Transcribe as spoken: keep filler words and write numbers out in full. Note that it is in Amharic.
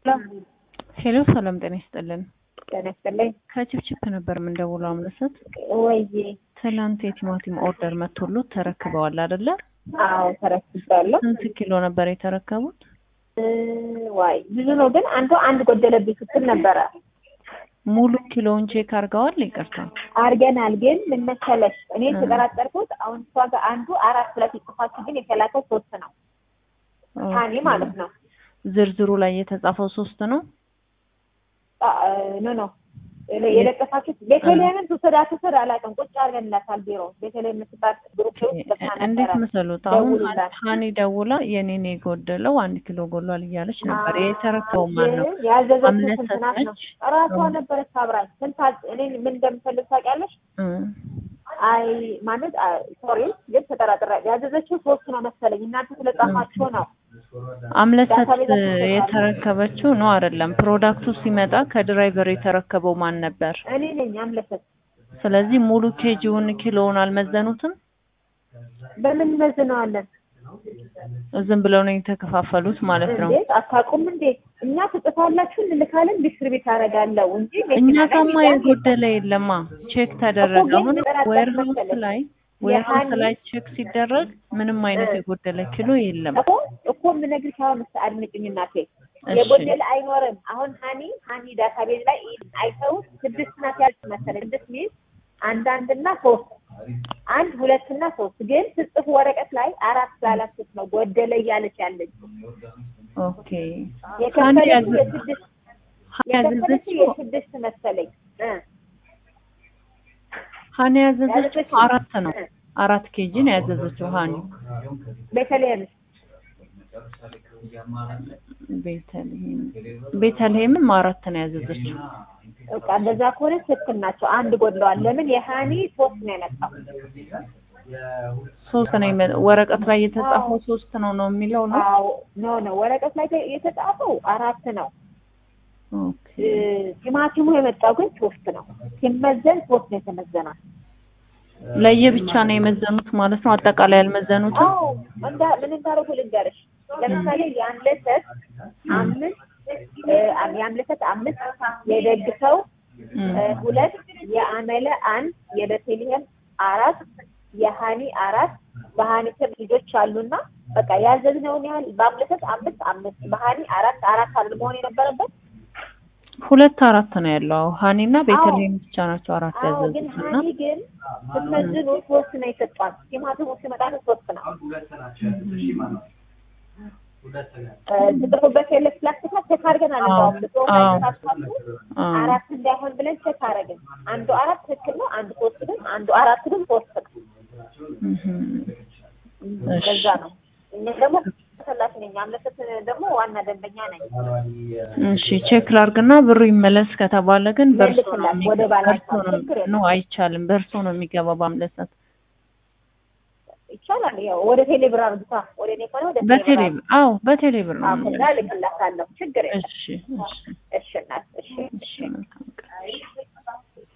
ሄሎ ሰላም ጤና ይስጥልን። ጤና ይስጥልኝ። ከችፕችፕ ነበር ምን ደውለው አምለሰት ወይዬ ትናንት የቲማቲም ኦርደር መጥቶሉ ተረክበዋል አይደለ? አዎ ተረክቤያለሁ። ስንት ኪሎ ነበር የተረከቡት? ዋይ ብዙ ነው ግን አንዱ አንድ ጎደለብኝ ስትል ነበረ። ሙሉ ኪሎውን ቼክ አርገዋል? ይቅርታ አርገናል ግን ምን መሰለሽ እኔ ተጠራጠርኩት አሁን እሷ ጋር አንዱ አራት ሁለት ይጽፋችሁ ግን የተላከው ሶስት ነው። ታኒ ማለት ነው። ዝርዝሩ ላይ የተጻፈው ሶስት ነው? ኖ ኖ የለጠፋችሁት ቤተልሔምን ትወስዳ ትወስድ አላውቅም። ቁጭ አድርገንላታል ቢሮ ቤተልሔም የምትባል ግሩፕ ውስጥ ገብታ ነበር። እንዴት መሰሉት አሁን ታኒ ደውላ የኔን የጎደለው አንድ ኪሎ ጎሏል እያለች ነበር። የተረከው ማን ነው? ያዘዘችው ስንት ነው? ራሷ ነበረች አብራኝ። ስንት እኔ ምን እንደምፈልግ ታውቂያለሽ? አይ ማለት ሶሪ ግን ተጠራጥራ ያዘዘችው ሶስት ነው መሰለኝ። እናንተ ስለጻፋችሁ ነው። አምለሰት የተረከበችው ነው አይደለም። ፕሮዳክቱ ሲመጣ ከድራይቨር የተረከበው ማን ነበር? እኔ ነኝ አምለሰት። ስለዚህ ሙሉ ኬጂውን ኪሎውን አልመዘኑትም? በምን መዝነዋለን? ዝም ብለው ነው የተከፋፈሉት ማለት ነው። እንዴ አታውቁም እንዴ? እኛ ትጽፋላችሁ እንልካለን ዲስትሪቢዩት አደርጋለሁ እንጂ እኛ ከማ የጎደለ የለማ። ቼክ ተደረገ። አሁን ዌርሃውስ ላይ ዌርሃውስ ላይ ቼክ ሲደረግ ምንም አይነት የጎደለ ኪሎ የለም እኮ እኮ ምን ነግርሽ አሁን አድምጪኝ እናቴ። የጎደለ አይኖርም። አሁን ሃኒ ሃኒ ዳታቤዝ ላይ አይተው ስድስት ናት ያልኩት መሰለኝ። ስድስት ሚል አንድ አንድ እና ሶስት አንድ ሁለት እና ሶስት ግን ስጽፍ ወረቀት ላይ አራት ስላላችሁት ነው ጎደለ እያለች ያለችው። ኦኬ የከፈለችው የስድስት የከፈለችው የስድስት መሰለኝ እ ሃኒ ያዘዘችው አራት ነው። አራት ኬጂ ነው ያዘዘችው ሃኒ። ቤተልሔም ቤተልሔም ቤተልሔም አራት ነው ያዘዘችው። በቃ እንደዛ ከሆነ ትክክል ናቸው። አንድ ጎድለዋል። ለምን የሃኒ ሶስት ነው የመጣው? ሶስት ነው ወረቀት ላይ የተጻፈው ሶስት ነው ነው የሚለው ነው? አዎ ኖ ኖ ወረቀት ላይ የተጻፈው አራት ነው። ኦኬ ቲማቲሙ የመጣው ግን ሶስት ነው። ሲመዘን ሶስት ነው የተመዘነው። ለየብቻ ነው የመዘኑት ማለት ነው። አጠቃላይ ያልመዘኑት? አዎ እንዳ ምን እንዳደረጉ ልንገርሽ። ለምሳሌ የአምለሰት አምስት የአምለሰት አምስት የደግሰው ሁለት የአመለ አንድ የቤተልሔም አራት የሃኒ አራት በሃኒ ስም ልጆች አሉና በቃ ያዘዝነውን ያህል በአምለሰት አምስት አምስት በሃኒ አራት አራት አይደል መሆን የነበረበት? ሁለት አራት ነው ያለው። ሃኒና ቤተልሔም ብቻ ናቸው አራት ያዘዙት። ግን ሃኒ ግን ስትመዝኑ ሶስት ነው የሰጧት። ቲማቲሙ ሲመጣ ሶስት ነው። ትጥሩበት የለ ፕላስቲክ ቼክ አድርገናል። አራት እንዳይሆን ብለን ቼክ አደረግን። አንዱ አራት ትክክል ነው፣ አንዱ ሶስት ግን አንዱ አራት ግን ሶስት ነው። ለዛ ነው እኛ ደግሞ ተላሽ ነኝ አምለሰት ደግሞ ዋና ደንበኛ ነኝ። እሺ ቼክ ላድርግና ብሩ ይመለስ ከተባለ ግን በርሶ ነው ወደ ባላንስ ነው አይቻልም። በርሶ ነው የሚገባው በአምለሰት ይቻላል። ያው ወደ ቴሌብር አርግታ ወደ እኔ ከሆነ ወደ በቴሌብር አዎ በቴሌብር ነው። አዎ ከዛ ልክላታለሁ ችግር የለም። እሺ እሺ እሺ እናት እሺ እሺ